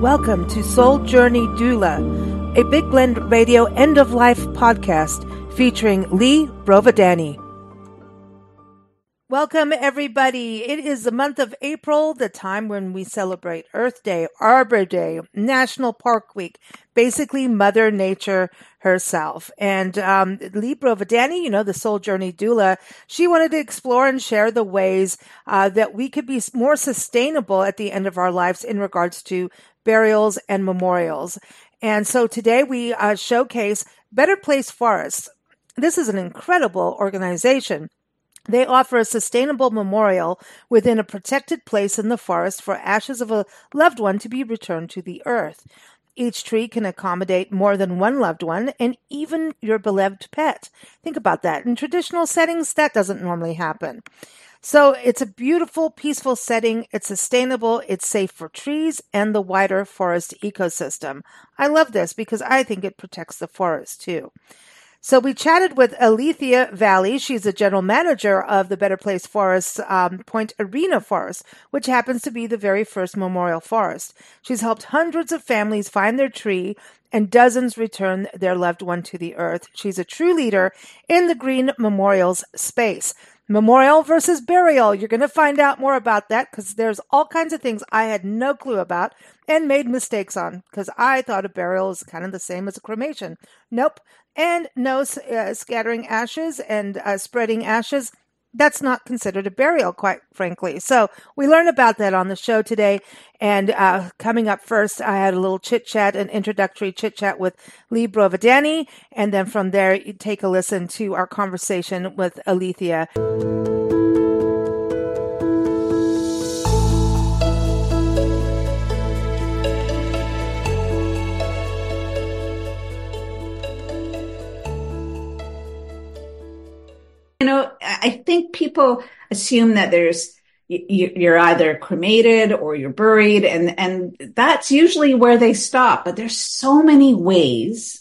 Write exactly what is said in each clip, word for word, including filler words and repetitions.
Welcome to Soul Journey Doula, a Big Blend Radio end-of-life podcast featuring Lee Brovadani. Welcome, everybody. It is the month of April, the time when we celebrate Earth Day, Arbor Day, National Park Week, basically Mother Nature herself. And um, Lee Brovadani, you know, the Soul Journey Doula, she wanted to explore and share the ways uh, that we could be more sustainable at the end of our lives in regards to burials and memorials. And so today we uh, showcase Better Place Forests. This is an incredible organization. They offer a sustainable memorial within a protected place in the forest for ashes of a loved one to be returned to the earth. Each tree can accommodate more than one loved one and even your beloved pet. Think about that. In traditional settings, that doesn't normally happen. So it's a beautiful, peaceful setting. It's sustainable. It's safe for trees and the wider forest ecosystem. I love this because I think it protects the forest too. So we chatted with Alethea Valley. She's the general manager of the Better Place Forests, um, Point Arena Forest, which happens to be the very first memorial forest. She's helped hundreds of families find their tree and dozens return their loved one to the earth. She's a true leader in the green memorials space. Memorial versus burial. You're going to find out more about that because there's all kinds of things I had no clue about and made mistakes on because I thought a burial is kind of the same as a cremation. Nope. And no uh, scattering ashes and uh, spreading ashes. That's not considered a burial, quite frankly. So we learn about that on the show today. And uh, coming up first, I had a little chit-chat, an introductory chit-chat with Lee Brovadani. And then from there, you take a listen to our conversation with Alethea. You know, I think people assume that there's you're either cremated or you're buried, and and that's usually where they stop. But there's so many ways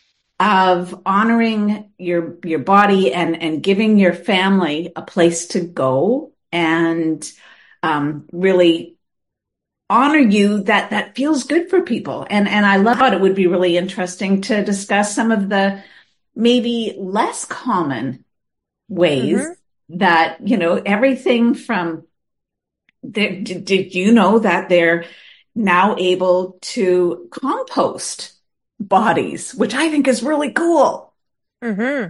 of honoring your your body and and giving your family a place to go and um, really honor you that that feels good for people. And and I thought it would be really interesting to discuss some of the maybe less common ways mm-hmm. that, you know, everything from, the, did, did you know that they're now able to compost bodies, which I think is really cool. Mm-hmm.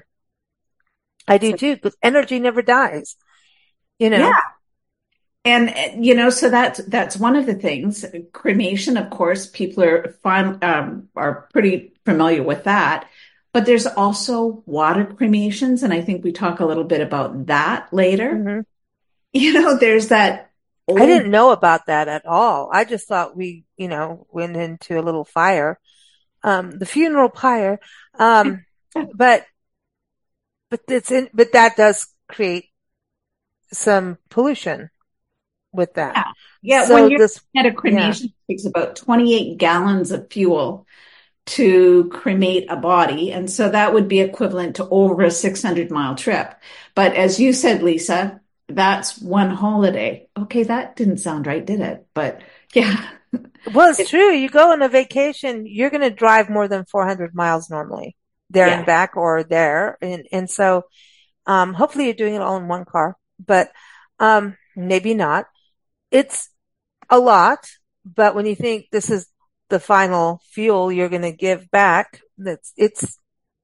I do so, too, because energy never dies, you know. Yeah. And, you know, so that's, that's one of the things. Cremation, of course, people are fine, um, are pretty familiar with that. But there's also water cremations, and I think we talk a little bit about that later. Mm-hmm. You know, there's that. Old... I didn't know about that at all. I just thought we, you know, went into a little fire, um, the funeral pyre. Um, but, but it's in, but that does create some pollution with that. Yeah. Yeah. So when you're this, at a cremation, yeah. It takes about twenty-eight gallons of fuel to cremate a body. And so that would be equivalent to over a six hundred mile trip. But as you said, Lisa, that's one holiday. Okay. That didn't sound right, did it? But yeah. Well, it's, it's true. You go on a vacation, you're going to drive more than four hundred miles normally there yeah. and back or there. And, and so, um, hopefully you're doing it all in one car, but, um, maybe not. It's a lot, but when you think this is the final fuel you're going to give back, that's, it's,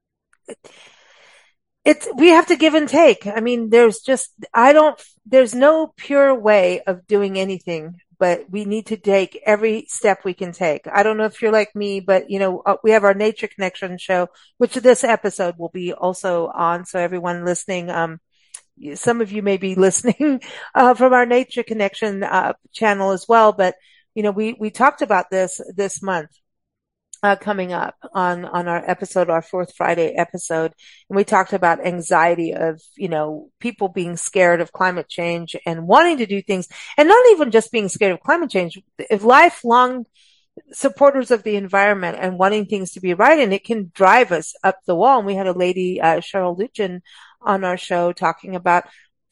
it's, we have to give and take. I mean, there's just, I don't, there's no pure way of doing anything, but we need to take every step we can take. I don't know if you're like me, but you know, we have our Nature Connection show, which this episode will be also on. So everyone listening, um, some of you may be listening, uh, from our Nature Connection, uh, channel as well, but you know, we, we talked about this this month, uh, coming up on, on our episode, our fourth Friday episode. And we talked about anxiety of, you know, people being scared of climate change and wanting to do things, and not even just being scared of climate change, if lifelong supporters of the environment and wanting things to be right. And it can drive us up the wall. And we had a lady, uh, Cheryl Luchin on our show talking about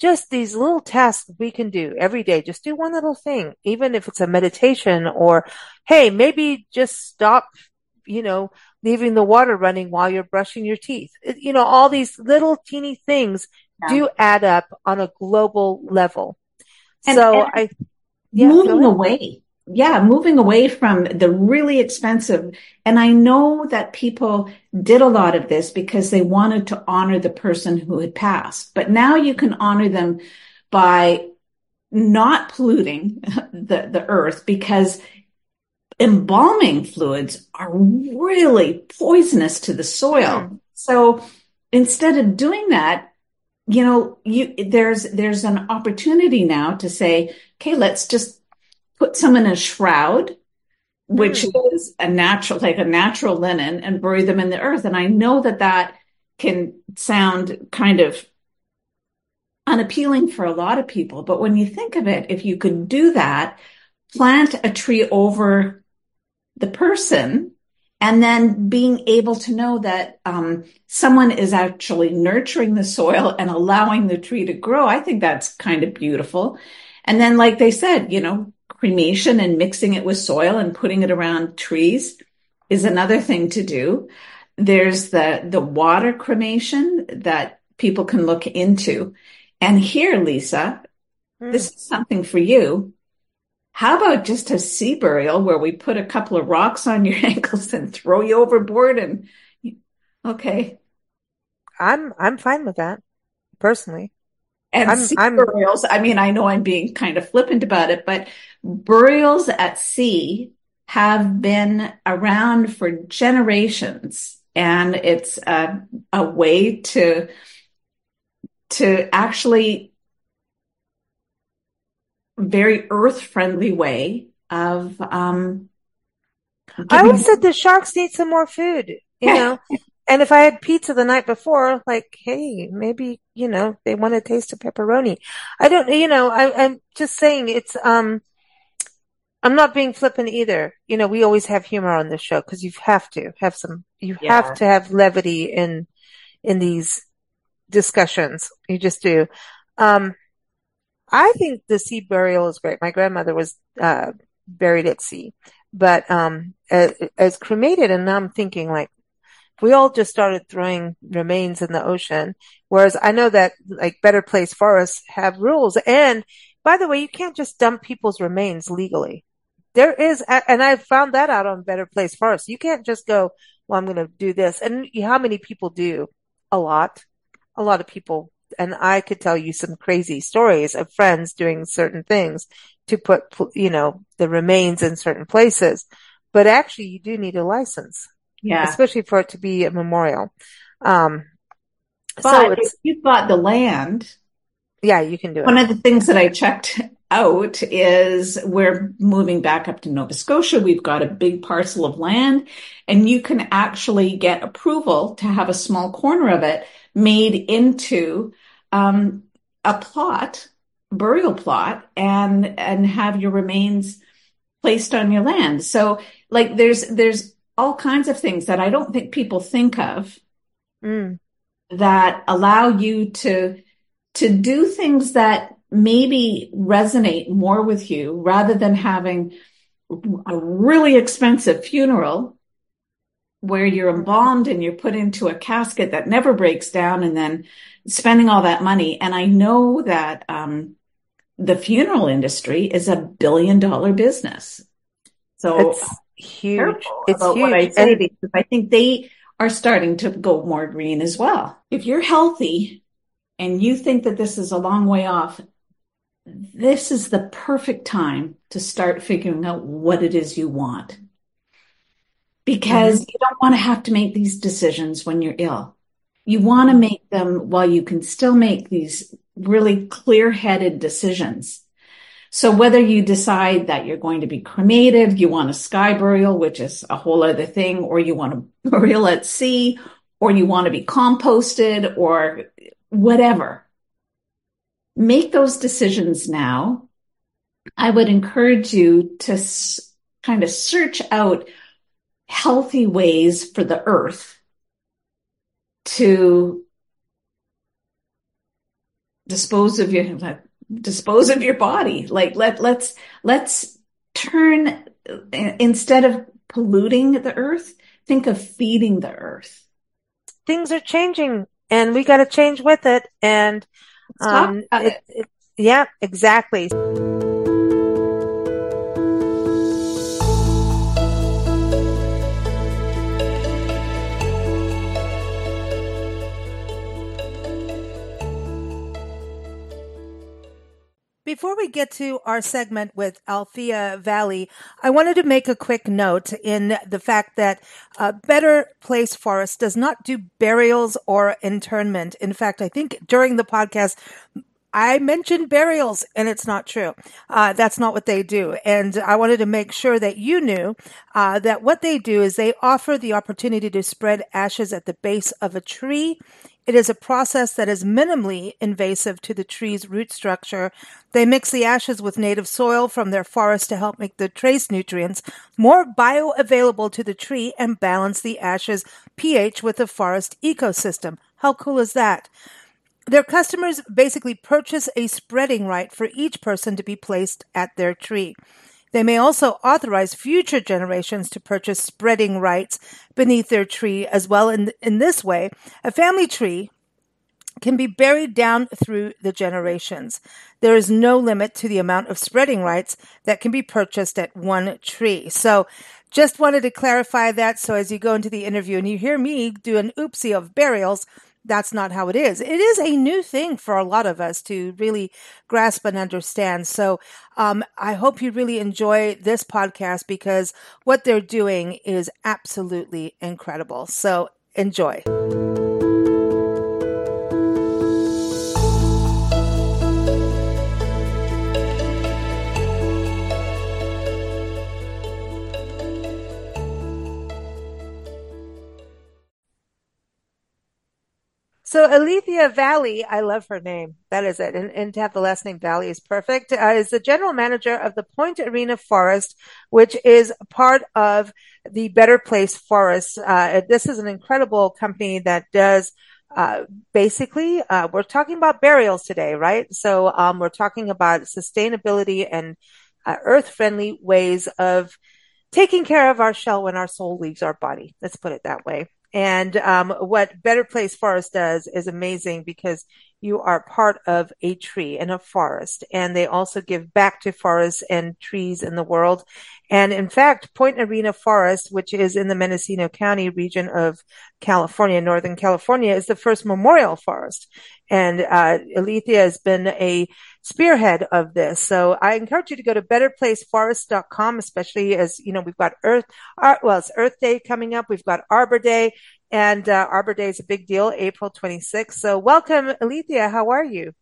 just these little tasks we can do every day. Just do one little thing, even if it's a meditation or, hey, maybe just stop, you know, leaving the water running while you're brushing your teeth. You know, all these little teeny things Yeah. do add up on a global level. And, So and I, yeah, moving away. Yeah, moving away from the really expensive. And I know that people did a lot of this because they wanted to honor the person who had passed. But now you can honor them by not polluting the, the earth, because embalming fluids are really poisonous to the soil. Mm. So instead of doing that, you know, you, there's, there's an opportunity now to say, okay, let's just put some in a shroud, which Mm. is a natural, like a natural linen, and bury them in the earth. And I know that that can sound kind of unappealing for a lot of people, but when you think of it, if you could do that, plant a tree over the person, and then being able to know that um, someone is actually nurturing the soil and allowing the tree to grow, I think that's kind of beautiful. And then, like they said, you know, cremation and mixing it with soil and putting it around trees is another thing to do. There's the, the water cremation that people can look into. And here, Lisa, Mm. this is something for you. How about just a sea burial where we put a couple of rocks on your ankles and throw you overboard? And okay. I'm, I'm fine with that personally. And I'm, sea I'm, burials, I mean, I know I'm being kind of flippant about it, but burials at sea have been around for generations. And it's a, a way to, to actually very earth-friendly way of um, I always giving. said the sharks need some more food, you know. And if I had pizza the night before, like, hey, maybe, you know, they want to taste of pepperoni. I don't, you know, I, I'm just saying it's, um, I'm not being flippant either. You know, we always have humor on this show because you have to have some, you have Yeah, to have levity in, in these discussions. You just do. Um, I think the sea burial is great. My grandmother was, uh, buried at sea, but, um, as, as cremated. And now I'm thinking like, we all just started throwing remains in the ocean. Whereas I know that like Better Place Forests have rules. And by the way, you can't just dump people's remains legally. There is, and I found that out on Better Place Forests. You can't just go, well, I'm going to do this. And how many people do? A lot, a lot of people. And I could tell you some crazy stories of friends doing certain things to put, you know, the remains in certain places. But actually you do need a license, yeah. especially for it to be a memorial. Um, so But if it's, you've got the land, yeah, you can do it. one of the things that I checked out is we're moving back up to Nova Scotia. We've got a big parcel of land, and you can actually get approval to have a small corner of it made into um, a plot, burial plot, and and have your remains placed on your land. So, like, there's there's all kinds of things that I don't think people think of Mm. that allow you to to do things that maybe resonate more with you rather than having a really expensive funeral where you're embalmed and you're put into a casket that never breaks down and then spending all that money. And I know that um, the funeral industry is a billion dollar business. So It's huge. careful It's about what I huge. say And because I think they are starting to go more green as well. If you're healthy and you think that this is a long way off, this is the perfect time to start figuring out what it is you want. Because mhm. you don't want to have to make these decisions when you're ill. You want to make them while you can still make these really clear-headed decisions. So whether you decide that you're going to be cremated, you want a sky burial, which is a whole other thing, or you want a burial at sea, or you want to be composted, or whatever, make those decisions now. I would encourage you to s- kind of search out healthy ways for the earth to dispose of your dispose of your body. Like let let's let's turn, instead of polluting the earth, think of feeding the earth. Things are changing, and we got to change with it. And um, it, it. It, yeah, exactly. Before we get to our segment with Althea Valley, I wanted to make a quick note in the fact that uh, Better Place Forest does not do burials or internment. In fact, I think during the podcast, I mentioned burials, and it's not true. Uh, that's not what they do. And I wanted to make sure that you knew uh, that what they do is they offer the opportunity to spread ashes at the base of a tree. It is a process that is minimally invasive to the tree's root structure. They mix the ashes with native soil from their forest to help make the trace nutrients more bioavailable to the tree and balance the ashes pH with the forest ecosystem. How cool is that? Their customers basically purchase a spreading right for each person to be placed at their tree. They may also authorize future generations to purchase spreading rights beneath their tree as well. In, in this way, a family tree can be buried down through the generations. There is no limit to the amount of spreading rights that can be purchased at one tree. So just wanted to clarify that. So as you go into the interview and you hear me do an oopsie of burials, that's not how it is. It is a new thing for a lot of us to really grasp and understand. So um, I hope you really enjoy this podcast because what they're doing is absolutely incredible. So enjoy. So Alethea Valley, I love her name. That is it. And, and to have the last name Valley is perfect. Uh, is the general manager of the Point Arena Forest, which is part of the Better Place Forest. Uh, this is an incredible company that does uh, basically, uh, we're talking about burials today, right? So um, we're talking about sustainability and uh, earth-friendly ways of taking care of our shell when our soul leaves our body. Let's put it that way. And um, what Better Place Forest does is amazing because you are part of a tree and a forest. And they also give back to forests and trees in the world. And in fact, Point Arena Forest, which is in the Mendocino County region of California, Northern California, is the first memorial forest. And uh, Alethea has been a spearhead of this. So I encourage you to go to better place forest dot com, especially as, you know, we've got Earth, uh, well, it's Earth Day coming up. We've got Arbor Day, and uh, Arbor Day is a big deal, April twenty-sixth. So welcome, Alethea. How are you?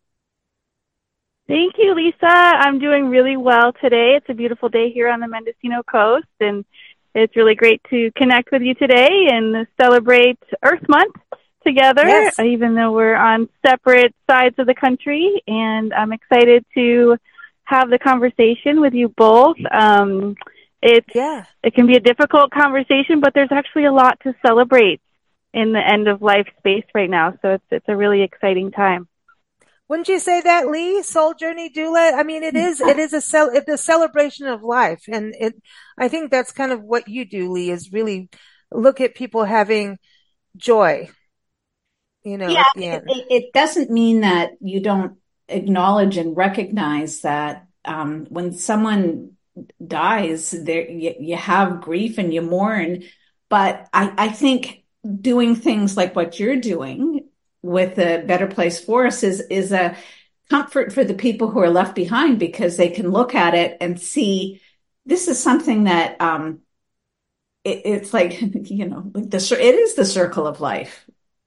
Thank you, Lisa. I'm doing really well today. It's a beautiful day here on the Mendocino coast, and it's really great to connect with you today and celebrate Earth Month together, yes. even though we're on separate sides of the country. And I'm excited to have the conversation with you both. Um, it's, yeah. It can be a difficult conversation, but there's actually a lot to celebrate in the end of life space right now. So it's it's a really exciting time. Wouldn't you say that, Lee? Soul Journey Doula? I mean, it is, it is a cel- it's a celebration of life. And it, I think that's kind of what you do, Lee, is really look at people having joy, you know, yeah, at the end. It, it doesn't mean that you don't acknowledge and recognize that um, when someone dies, there you, you have grief and you mourn. But I, I think doing things like what you're doing with the Better Place Forest is, is a comfort for the people who are left behind, because they can look at it and see this is something that um, it, it's like, you know, like the, it is the circle of life.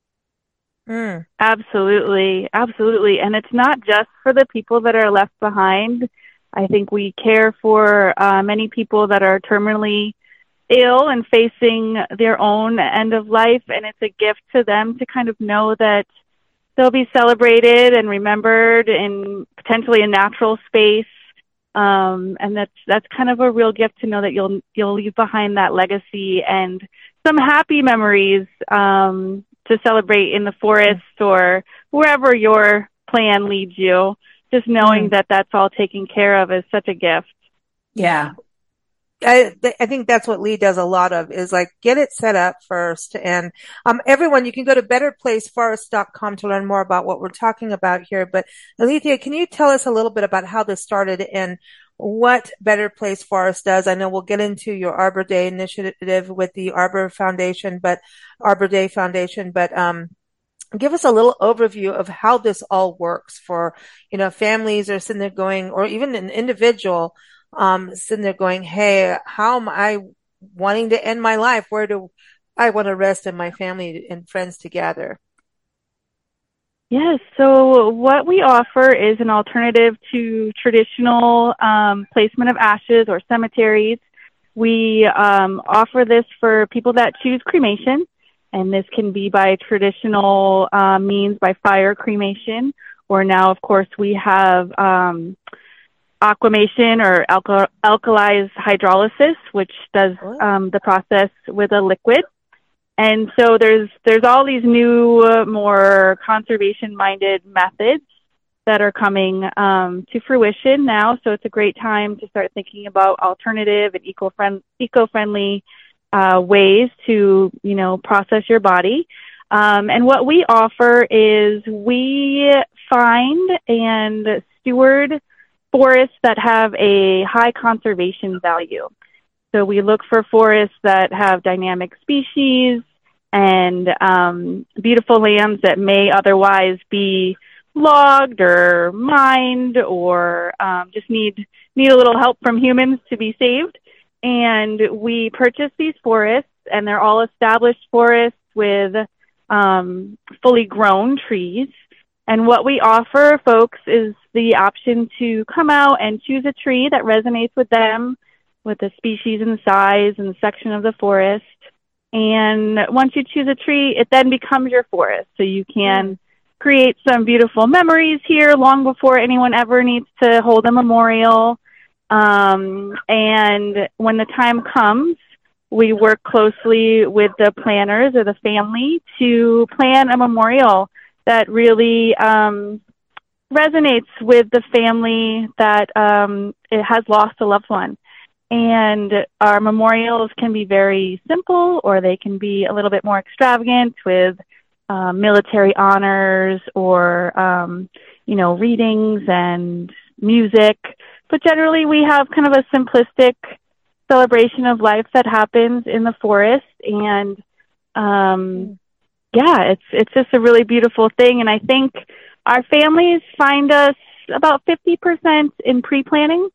Mm. Absolutely. Absolutely. And it's not just for the people that are left behind. I think we care for uh, many people that are terminally ill and facing their own end of life. And it's a gift to them to kind of know that they'll be celebrated and remembered in potentially a natural space. Um, and that's, that's kind of a real gift to know that you'll, you'll leave behind that legacy and some happy memories, um, to celebrate in the forest or wherever your plan leads you. Just knowing Mm. that that's all taken care of is such a gift. Yeah. I, I think that's what Lee does a lot of, is like get it set up first. And um, everyone, you can go to better place forest dot com to learn more about what we're talking about here. But Alethea, can you tell us a little bit about how this started and what Better Place Forest does? I know we'll get into your Arbor Day initiative with the Arbor Foundation, but Arbor Day Foundation, but um, give us a little overview of how this all works for, you know, families are sitting there going, or even an individual um, sitting there going, hey, how am I wanting to end my life? Where do I want to rest and my family and friends together? Yes, so what we offer is an alternative to traditional um, placement of ashes or cemeteries. We um, offer this for people that choose cremation, and this can be by traditional uh, means, by fire cremation, or now, of course, we have um, aquamation or alka- alkalized hydrolysis, which does um, the process with a liquid. And so there's there's all these new, uh, more conservation-minded methods that are coming um, to fruition now. So it's a great time to start thinking about alternative and eco-friend, eco-friendly uh, ways to, you know, process your body. Um, and what we offer is we find and steward forests that have a high conservation value. So we look for forests that have dynamic species and um, beautiful lands that may otherwise be logged or mined or um, just need need a little help from humans to be saved. And we purchase these forests, and they're all established forests with um, fully grown trees. And what we offer folks is the option to come out and choose a tree that resonates with them, with the species and the size and the section of the forest. And once you choose a tree, it then becomes your forest. So you can mm. create some beautiful memories here long before anyone ever needs to hold a memorial. Um, and when the time comes, we work closely with the planners or the family to plan a memorial that really um, resonates with the family that um, it has lost a loved one. And our memorials can be very simple, or they can be a little bit more extravagant with uh, military honors or, um, you know, readings and music. But generally, we have kind of a simplistic celebration of life that happens in the forest. And, um, yeah, it's it's just a really beautiful thing. And I think our families find us about fifty percent in pre-planning.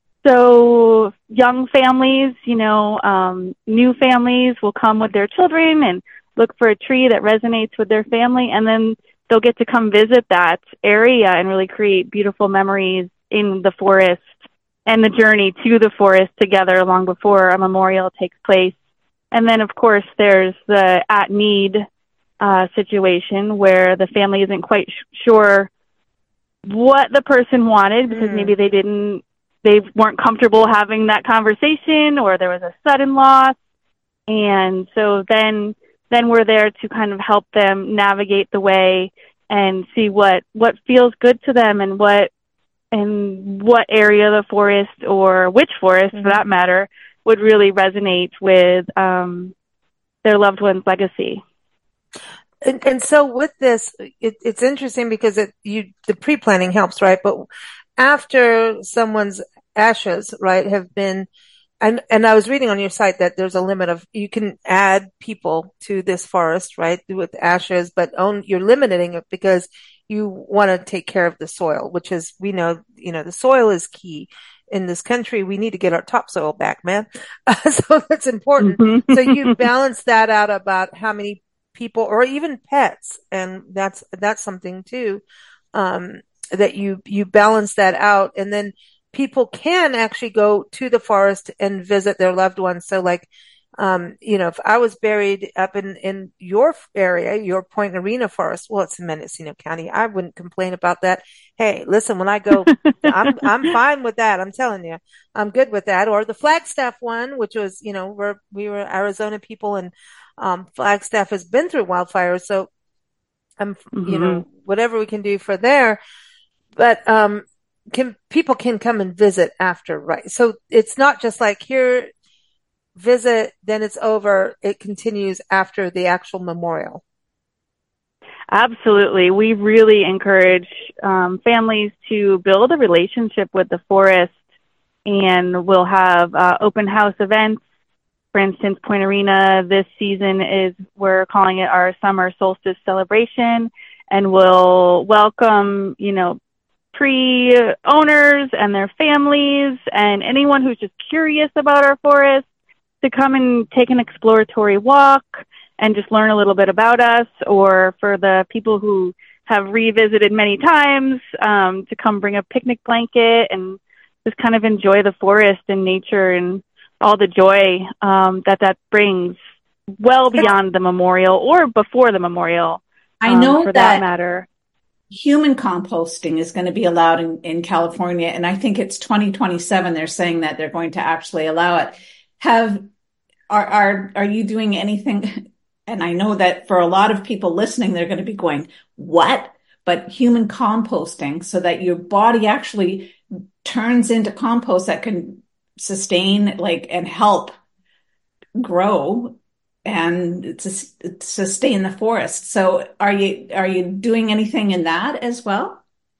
So young families, you know, um, new families will come with their children and look for a tree that resonates with their family, and then they'll get to come visit that area and really create beautiful memories in the forest and the journey to the forest together long before a memorial takes place. And then, of course, there's the at-need uh, situation where the family isn't quite sh- sure what the person wanted because mm. maybe they didn't they weren't comfortable having that conversation, or there was a sudden loss. And so then, then we're there to kind of help them navigate the way and see what, what feels good to them and what, and what area of the forest, or which forest mm-hmm. for that matter, would really resonate with um, their loved one's legacy. And, and so with this, it, it's interesting because it, you, the pre-planning helps, right? But after someone's ashes, right, have been, and, and I was reading on your site that there's a limit of, you can add people to this forest, right, with ashes, but own, you're limiting it because you want to take care of the soil, which is, we know, you know, the soil is key in this country. We need to get our topsoil back, man. Uh, so that's important. Mm-hmm. So you balance that out about how many people, or even pets, and that's, that's something too. Um, that you, you balance that out, and then people can actually go to the forest and visit their loved ones. So like, um, you know, if I was buried up in, in your area, your Point Arena forest, well, it's in Mendocino County, I wouldn't complain about that. Hey, listen, when I go, I'm, I'm fine with that. I'm telling you, I'm good with that. Or the Flagstaff one, which was, you know, we're, we were Arizona people, and, um, Flagstaff has been through wildfires. So I'm, mm-hmm. you know, whatever we can do for there. But um, can people can come and visit after, right? So it's not just like here, visit, then it's over. It continues after the actual memorial. Absolutely. We really encourage um, families to build a relationship with the forest, and we'll have uh, open house events. For instance, Point Arena this season is, we're calling it our summer solstice celebration, and we'll welcome, you know, tree owners and their families and anyone who's just curious about our forest to come and take an exploratory walk and just learn a little bit about us, or for the people who have revisited many times, um, to come bring a picnic blanket and just kind of enjoy the forest and nature and all the joy um, that that brings well beyond the memorial or before the memorial. I know um, for that, that matter. Human composting is going to be allowed in, in California, and I think it's twenty twenty-seven. They're saying that they're going to actually allow it. Have are are are you doing anything? And I know that for a lot of people listening, they're going to be going, what? But human composting, so that your body actually turns into compost that can sustain, like, and help grow and to sustain the forest. So are you, are you doing anything in that as well?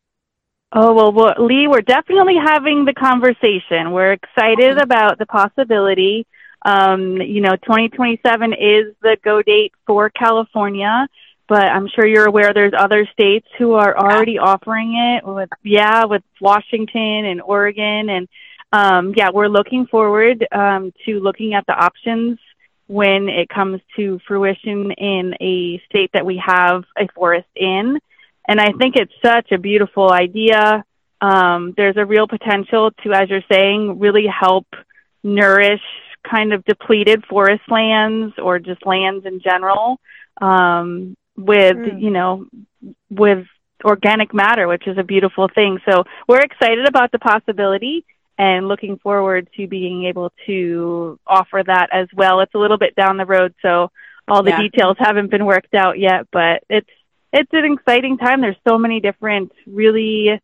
Oh, well, well, Lee, we're definitely having the conversation. We're excited about the possibility. Um, you know, twenty twenty-seven is the go date for California, but I'm sure you're aware there's other states who are already offering it with, yeah, with Washington and Oregon. And, um, yeah, we're looking forward, um, to looking at the options when it comes to fruition in a state that we have a forest in. And I think it's such a beautiful idea. Um, there's a real potential to, as you're saying, really help nourish kind of depleted forest lands or just lands in general, um, with, mm. you know, with organic matter, which is a beautiful thing. So we're excited about the possibility and looking forward to being able to offer that as well. It's a little bit down the road, so all the yeah. details haven't been worked out yet, but it's, it's an exciting time. There's so many different really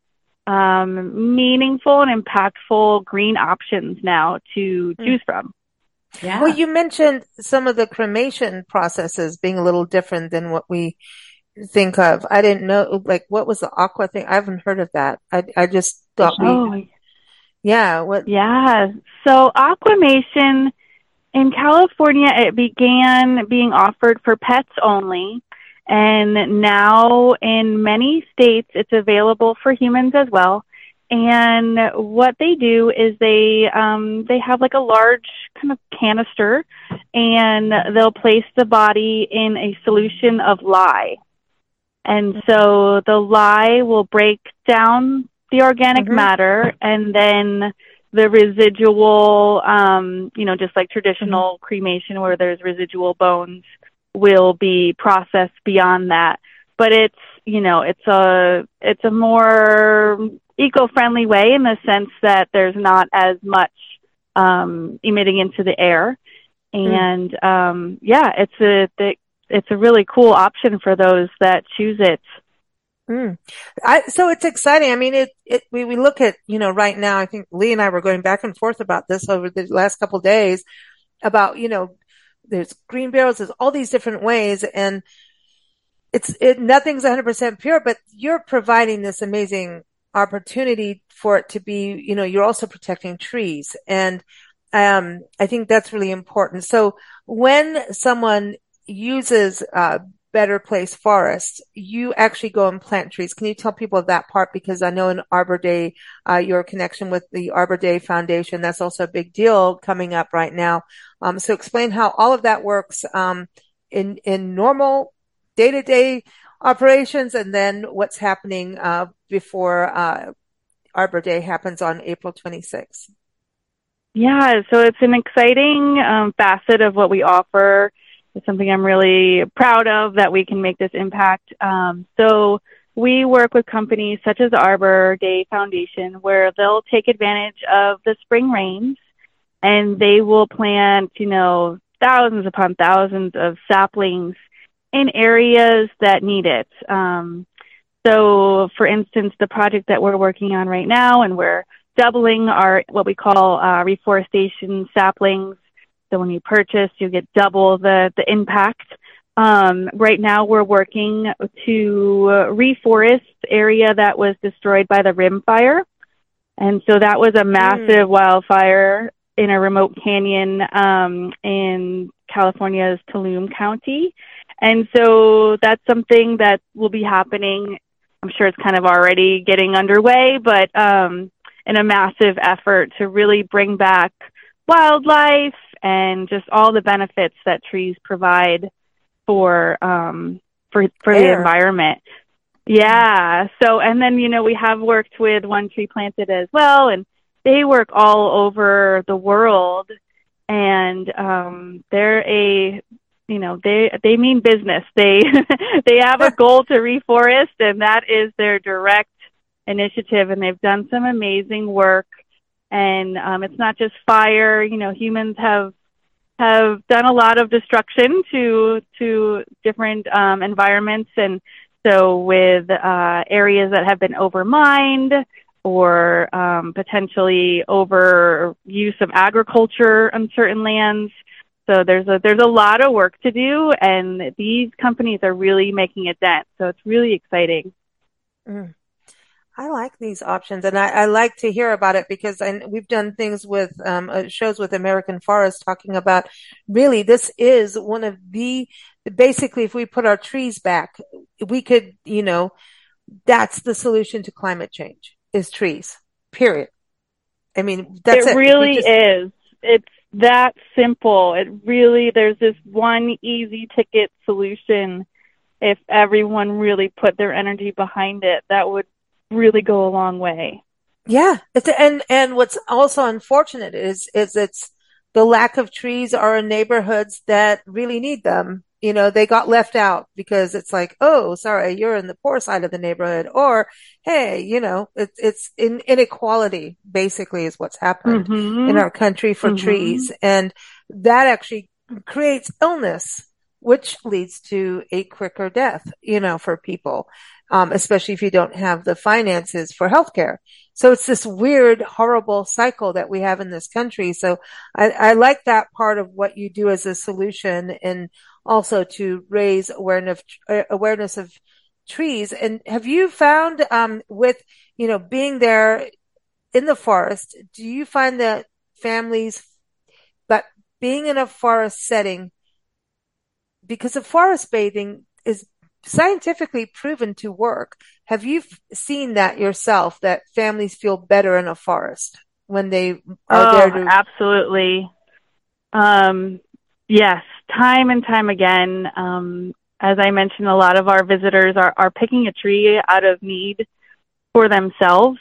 um, meaningful and impactful green options now to mm. choose from. Yeah. Well, you mentioned some of the cremation processes being a little different than what we think of. I didn't know, like, what was the aqua thing? I haven't heard of that. I, I just thought oh. we, yeah. What? Yeah. So aquamation in California, it began being offered for pets only. And now in many states, it's available for humans as well. And what they do is they um, they have like a large kind of canister, and they'll place the body in a solution of lye. And so the lye will break down the organic mm-hmm. matter, and then the residual, um, you know, just like traditional mm-hmm. cremation where there's residual bones, will be processed beyond that. But it's, you know, it's a it's a more eco-friendly way in the sense that there's not as much um, emitting into the air, and mm. um, yeah, it's a it's a really cool option for those that choose it. Mm. I, so it's exciting. I mean, it it we, we look at, you know, right now. I think Lee and I were going back and forth about this over the last couple of days about, you know, there's green barrels, there's all these different ways, and it's it nothing's one hundred percent pure, but you're providing this amazing opportunity for it to be, you know, you're also protecting trees. And, um, I think that's really important. So when someone uses, uh, Better Place Forest, you actually go and plant trees. Can you tell people that part? Because I know in Arbor Day, uh, your connection with the Arbor Day Foundation, that's also a big deal coming up right now. Um, so explain how all of that works, um, in, in normal day-to-day operations, and then what's happening uh, before uh, Arbor Day happens on April twenty-sixth. Yeah, so it's an exciting um, facet of what we offer. It's something I'm really proud of, that we can make this impact. Um, so we work with companies such as the Arbor Day Foundation, where they'll take advantage of the spring rains, and they will plant, you know, thousands upon thousands of saplings in areas that need it. Um, So, for instance, the project that we're working on right now, and we're doubling our what we call uh, reforestation saplings. So when you purchase, you get double the, the impact. Um, right now, we're working to reforest area that was destroyed by the Rim Fire. And so that was a massive mm. wildfire in a remote canyon um, in California's Tulum County. And so that's something that will be happening. I'm sure it's kind of already getting underway, but um, in a massive effort to really bring back wildlife and just all the benefits that trees provide for um, for for the environment. Yeah. So, and then, you know, we have worked with One Tree Planted as well, and they work all over the world, and um, they're a, you know, they they mean business. They they have a goal to reforest, and that is their direct initiative, and they've done some amazing work. And um, it's not just fire. You know, humans have have done a lot of destruction to to different um, environments, and so with uh, areas that have been overmined or um, potentially over use of agriculture on certain lands. So there's a there's a lot of work to do, and these companies are really making a dent. So it's really exciting. Mm. I like these options, and I, I like to hear about it because I, we've done things with um, uh, shows with American Forest talking about really this is one of the basically if we put our trees back, we could, you know, that's the solution to climate change is trees, period. I mean, that's it. It really just... is. It's that simple. It really, there's this one easy ticket solution. If everyone really put their energy behind it, that would really go a long way. Yeah. It's, and, and what's also unfortunate is, is it's the lack of trees are in neighborhoods that really need them. You know, they got left out because it's like, oh, sorry, you're in the poor side of the neighborhood, or, hey, you know, it's, it's in, inequality basically is what's happened mm-hmm. in our country for mm-hmm. trees. And that actually creates illness, which leads to a quicker death, you know, for people, um, especially if you don't have the finances for healthcare. So it's this weird, horrible cycle that we have in this country. So I, I like that part of what you do as a solution, and also to raise awareness, uh, awareness of trees. And have you found, um, with, you know, being there in the forest, do you find that families, but being in a forest setting, because of forest bathing is scientifically proven to work. Have you f- seen that yourself, that families feel better in a forest when they are oh, there to... Absolutely. Um, yes, time and time again. Um, as I mentioned, a lot of our visitors are, are picking a tree out of need for themselves.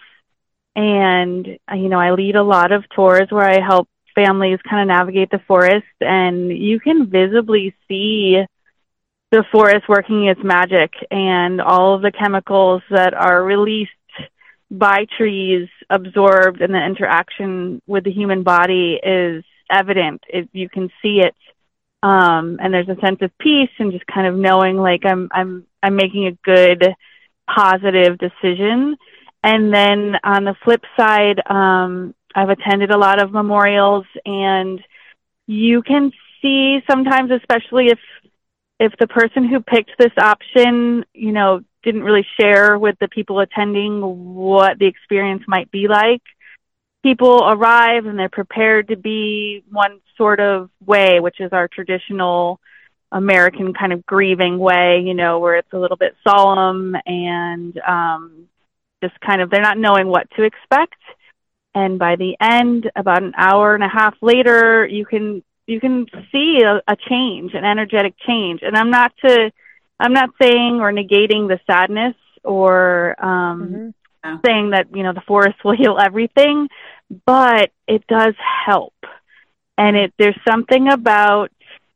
And, you know, I lead a lot of tours where I help families kind of navigate the forest, and you can visibly see the forest working its magic, and all of the chemicals that are released by trees absorbed, and the interaction with the human body is evident. It, you can see it. Um, and there's a sense of peace and just kind of knowing like I'm, I'm, I'm making a good, positive decision. And then on the flip side, um, I've attended a lot of memorials, and you can see sometimes, especially if, if the person who picked this option, you know, didn't really share with the people attending what the experience might be like. People arrive and they're prepared to be one sort of way, which is our traditional American kind of grieving way, you know, where it's a little bit solemn and um, just kind of, they're not knowing what to expect. And by the end, about an hour and a half later, you can you can see a, a change, an energetic change. And I'm not to, I'm not saying or negating the sadness or um, mm-hmm. yeah. saying that, you know, the forest will heal everything, but it does help. And it there's something about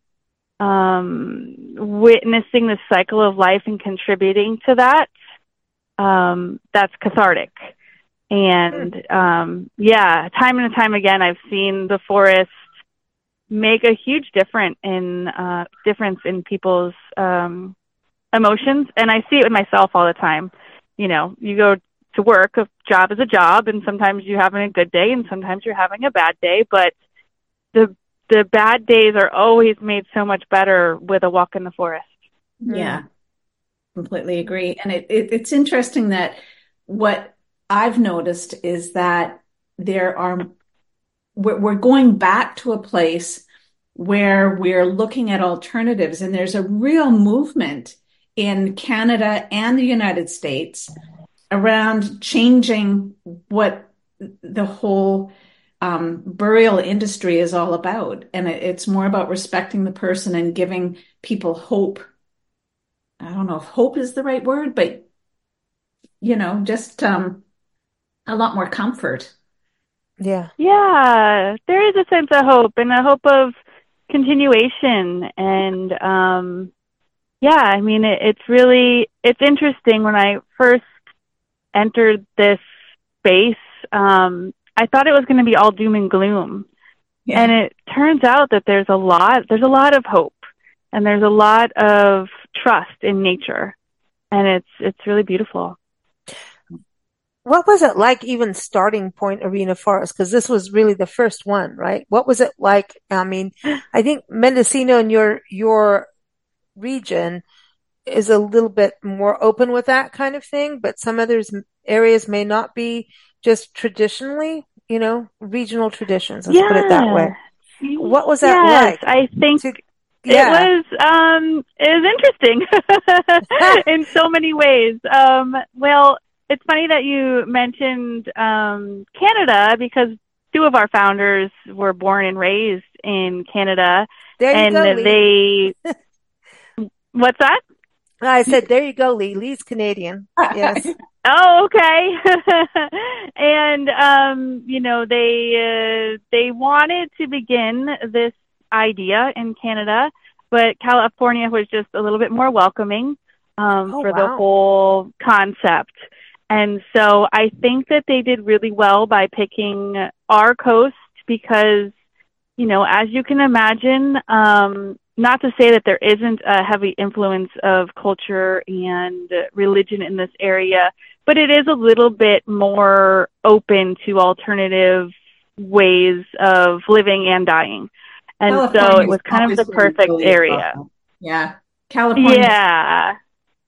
um, witnessing the cycle of life and contributing to that um, that's cathartic. And um, yeah, time and time again, I've seen the forest make a huge difference in uh, difference in people's um, emotions, and I see it with myself all the time. you know, you go to work, a job is a job, and sometimes you're having a good day and sometimes you're having a bad day, but the the bad days are always made so much better with a walk in the forest. Yeah, completely agree. And it, it it's interesting that what I've noticed is that there are, we're, we're going back to a place where we're looking at alternatives, and there's a real movement in Canada and the United States around changing what the whole um, burial industry is all about. And it, it's more about respecting the person and giving people hope. I don't know if hope is the right word, but, you know, just um, a lot more comfort. Yeah. Yeah, there is a sense of hope and a hope of continuation. And, um, yeah, I mean, it, it's really, it's interesting. When I first entered this space, um, I thought it was going to be all doom and gloom. Yeah. And it turns out that there's a lot, there's a lot of hope, and there's a lot of trust in nature. And it's, it's really beautiful. What was it like even starting Point Arena Forest? Because this was really the first one, right? What was it like? I mean, I think Mendocino in your, your region is a little bit more open with that kind of thing, but some others areas may not be, just traditionally, you know, regional traditions. Let's yeah. put it that way. What was that yes, like? I think to, yeah. it was, um, it was interesting in so many ways. Um, well, it's funny that you mentioned, um, Canada, because two of our founders were born and raised in Canada. There you and go, Lee. they, what's that? I said, there you go, Lee. Lee's Canadian. Yes. Oh, okay. And, um, you know, they, uh, they wanted to begin this idea in Canada, but California was just a little bit more welcoming, um, oh, for wow. the whole concept. And so I think that they did really well by picking our coast because, you know, as you can imagine, um, not to say that there isn't a heavy influence of culture and religion in this area, but it is a little bit more open to alternative ways of living and dying. And California so it was kind of the perfect area. Awesome. Yeah. California. Yeah.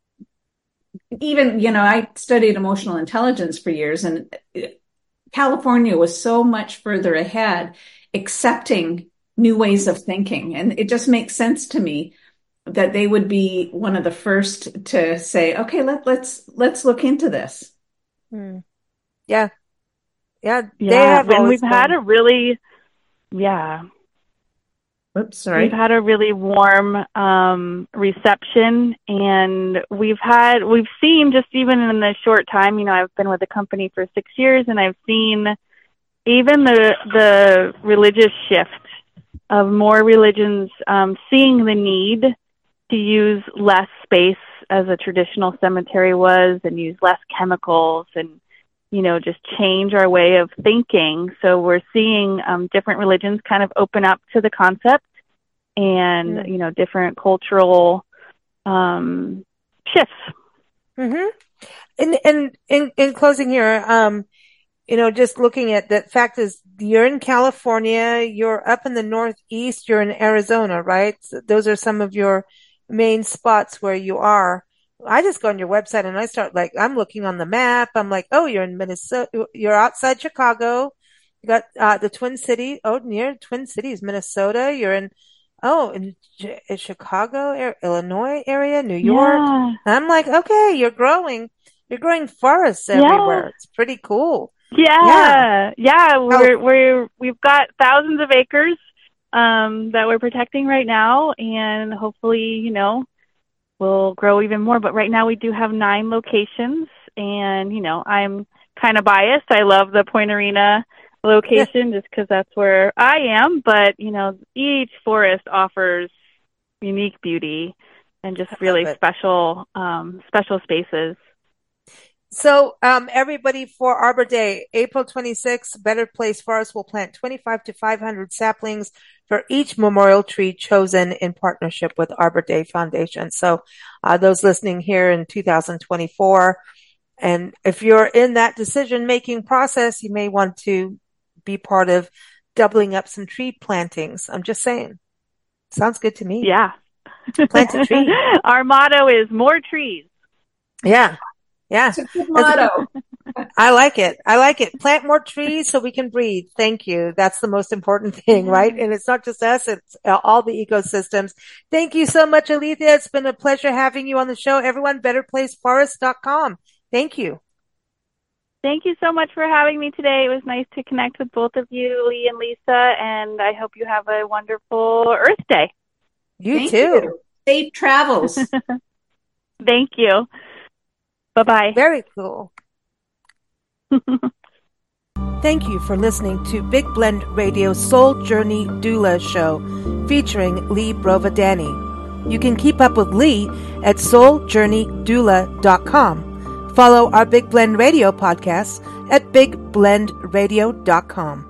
Even, you know, I studied emotional intelligence for years, and California was so much further ahead, accepting new ways of thinking. And it just makes sense to me that they would be one of the first to say, okay, let, let's, let's look into this. Hmm. Yeah. Yeah. Yeah. They have and we've been... had a really, yeah. Oops, sorry. We've had a really warm um, reception, and we've had, we've seen just even in the short time, you know, I've been with the company for six years and I've seen even the, the religious shift of more religions um, seeing the need to use less space as a traditional cemetery was, and use less chemicals, and, you know, just change our way of thinking. So we're seeing um, different religions kind of open up to the concept, and, mm. you know, different cultural um, shifts. Mm-hmm. And, and in, in closing here, um, you know, just looking at the fact is you're in California, you're up in the Northeast, you're in Arizona, right? So those are some of your main spots where you are. I just go on your website and I start like, I'm looking on the map. I'm like, oh, you're in Minnesota. You're outside Chicago. You got, uh, the Twin Cities. Oh, near Twin Cities, Minnesota. You're in, oh, in, in Chicago, Illinois area, New York. Yeah. I'm like, okay, you're growing. You're growing forests everywhere. Yeah. It's pretty cool. Yeah, yeah, yeah. We're we're we've got thousands of acres um, that we're protecting right now, and hopefully, you know, we'll grow even more. But right now, we do have nine locations, and you know, I'm kind of biased. I love the Point Arena location just because that's where I am. But you know, each forest offers unique beauty and just really special um, special spaces. So, um, everybody, for Arbor Day, April twenty-sixth, Better Place Forest will plant twenty-five to five hundred saplings for each memorial tree chosen in partnership with Arbor Day Foundation. So, uh, those listening here in two thousand twenty-four, And if you're in that decision-making process, you may want to be part of doubling up some tree plantings. I'm just saying. Sounds good to me. Yeah. Plant a tree. Our motto is more trees. Yeah. Yeah. It's a good motto. I like it. I like it. Plant more trees so we can breathe. Thank you. That's the most important thing, right? And it's not just us, it's all the ecosystems. Thank you so much, Alethea. It's been a pleasure having you on the show. Everyone, better place forest dot com. Thank you. Thank you so much for having me today. It was nice to connect with both of you, Lee and Lisa, and I hope you have a wonderful Earth Day. You Thank too. You. Safe travels. Thank you. Bye-bye. Very cool. Thank you for listening to Big Blend Radio Soul Journey Doula Show featuring Lee Brovadani. You can keep up with Lee at soul journey doula dot com. Follow our Big Blend Radio podcast at big blend radio dot com.